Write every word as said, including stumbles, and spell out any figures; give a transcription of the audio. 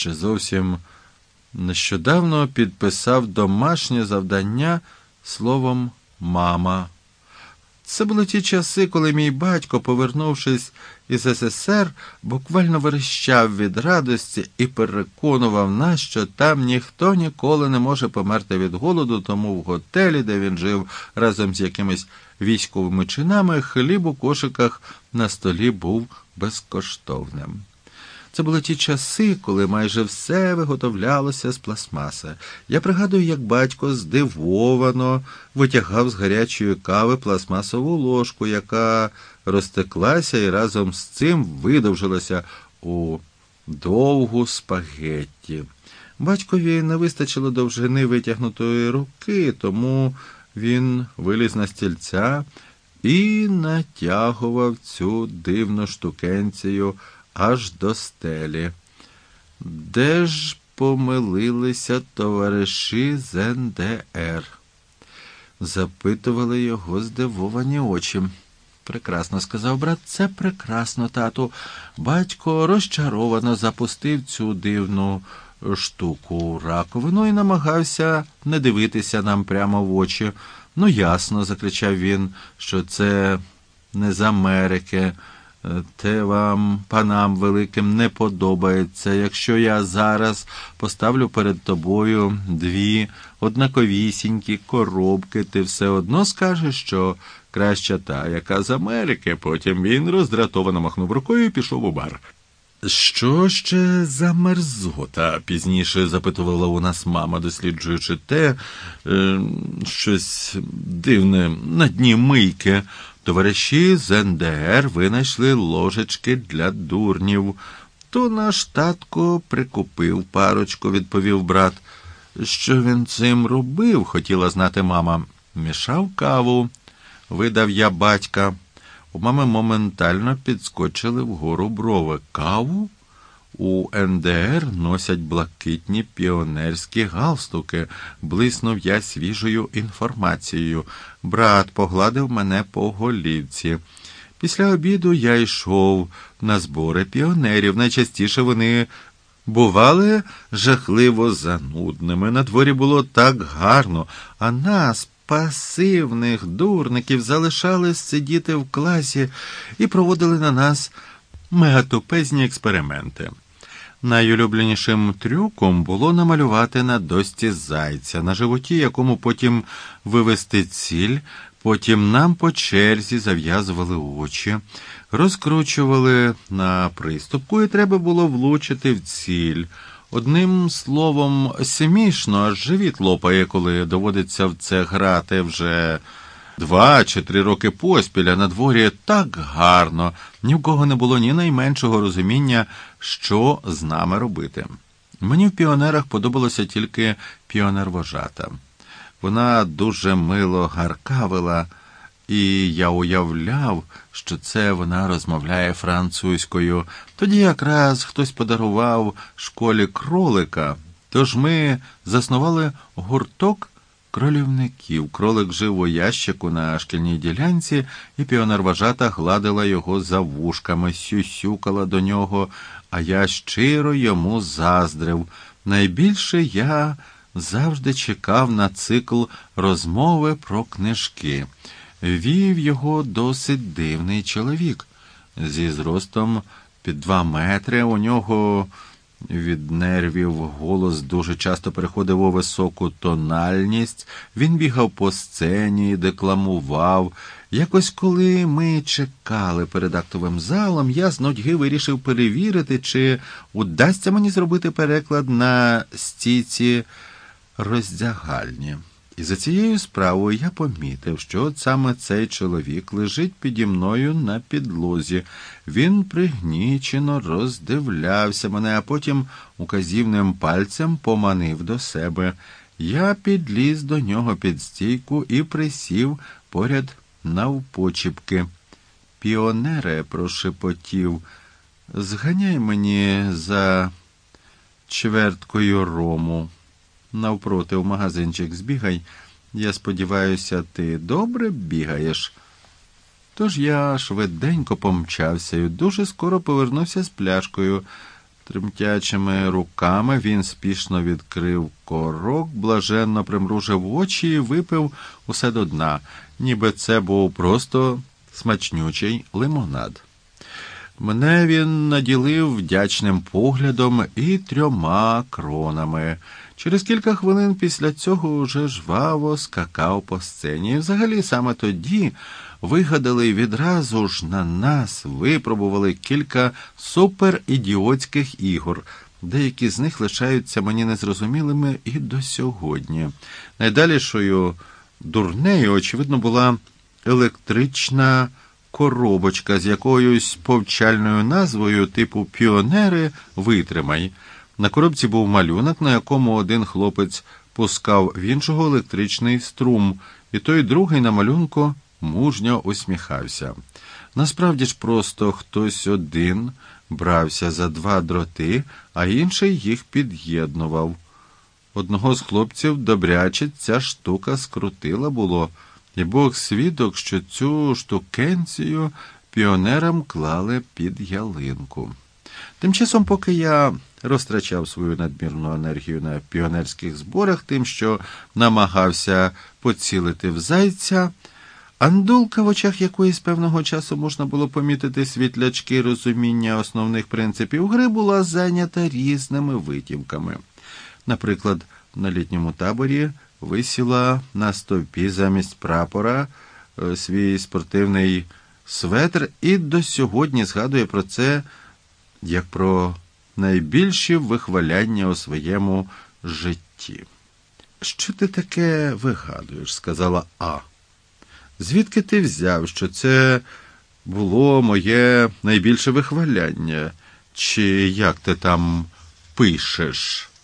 ще зовсім нещодавно підписав домашнє завдання словом «мама». Це були ті часи, коли мій батько, повернувшись із ес ес ер, буквально верещав від радості і переконував нас, що там ніхто ніколи не може померти від голоду, тому в готелі, де він жив разом з якимись військовими чинами, хліб у кошиках на столі був безкоштовним. Це були ті часи, коли майже все виготовлялося з пластмаси. Я пригадую, як батько здивовано витягав з гарячої кави пластмасову ложку, яка розтеклася і разом з цим видовжилася у довгу спагетті. Батькові не вистачило довжини витягнутої руки, тому він виліз на стільця і натягував цю дивну штукенцію аж до стелі. Де ж помилилися товариші з ен де ер? Запитували його здивовані очі. Прекрасно, сказав брат, це прекрасно, тату. Батько розчаровано запустив цю дивну штуку у раковину і намагався не дивитися нам прямо в очі. Ну, ясно, закричав він, що це не з Америки. Те вам, панам великим, не подобається. Якщо я зараз поставлю перед тобою дві однаковісінькі коробки, ти все одно скажеш, що краща та, яка з Америки. Потім він роздратовано махнув рукою і пішов у бар. Що ще за мерзота? Пізніше запитувала у нас мама, досліджуючи те, е, щось дивне на дні мийки. Товариші з ен де ер винайшли ложечки для дурнів. То наш татко прикупив парочку, відповів брат. Що він цим робив, хотіла знати мама. Мішав каву, видав я батька. У мами моментально підскочили вгору брови. Каву? У ен де ер носять блакитні піонерські галстуки. Блиснув я свіжою інформацією. Брат погладив мене по голівці. Після обіду я йшов на збори піонерів. Найчастіше вони бували жахливо занудними. На дворі було так гарно, а нас, пасивних дурників, залишали сидіти в класі і проводили на нас мегатупезні експерименти. Найулюбленішим трюком було намалювати на дошці зайця, на животі якому потім вивести ціль, потім нам по черзі зав'язували очі, розкручували на приступку і треба було влучити в ціль. Одним словом, смішно, аж живіт лопає, коли доводиться в це грати вже два чи три роки поспіль, а на дворі так гарно. Ні в кого не було ні найменшого розуміння, що з нами робити. Мені в піонерах подобалося тільки піонер-вожата. Вона дуже мило гаркавила, і я уявляв, що це вона розмовляє французькою. Тоді якраз хтось подарував школі кролика, тож ми заснували гурток кролівників. Кролик жив у ящику на шкільній ділянці, і піонер-вожата гладила його за вушками, сюсюкала до нього, а я щиро йому заздрив. Найбільше я завжди чекав на цикл розмови про книжки. Вів його досить дивний чоловік. Зі зростом під два метри, у нього від нервів голос дуже часто переходив у високу тональність. Він бігав по сцені, декламував. Якось коли ми чекали перед актовим залом, я з нудьги вирішив перевірити, чи удасться мені зробити переклад на стійці роздягальні. І за цією справою я помітив, що от саме цей чоловік лежить піді мною на підлозі. Він пригнічено роздивлявся мене, а потім указівним пальцем поманив до себе. Я підліз до нього під стійку і присів поряд навпочіпки. «Піонере», – прошепотів, – «зганяй мені за чверткою рому. Навпроти в магазинчик збігай. Я сподіваюся, ти добре бігаєш». Тож я швиденько помчався і дуже скоро повернувся з пляшкою. Тремтячими руками він спішно відкрив корок, блаженно примружив очі і випив усе до дна, ніби це був просто смачнючий лимонад. Мене він наділив вдячним поглядом і трьома кронами. Через кілька хвилин після цього уже жваво скакав по сцені. І взагалі саме тоді вигадали і відразу ж на нас випробували кілька суперідіотських ігор. Деякі з них лишаються мені незрозумілими і до сьогодні. Найдалішою дурнею, очевидно, була електрична коробочка з якоюсь повчальною назвою типу «Піонери, витримай». На коробці був малюнок, на якому один хлопець пускав в іншого електричний струм, і той другий на малюнку мужньо усміхався. Насправді ж просто хтось один брався за два дроти, а інший їх під'єднував. Одного з хлопців добряче ця штука скрутила було, і Бог свідок, що цю штукенцію піонерам клали під ялинку. Тим часом, поки я розтрачав свою надмірну енергію на піонерських зборах тим, що намагався поцілити в зайця, Андулка, в очах якої з певного часу можна було помітити світлячки розуміння основних принципів гри, була зайнята різними витівками. Наприклад, на літньому таборі висіла на стовпі замість прапора свій спортивний светр і до сьогодні згадує про це як про найбільші вихваляння у своєму житті. «Що ти таке вигадуєш?» – сказала А. «Звідки ти взяв, що це було моє найбільше вихваляння? Чи як ти там пишеш?»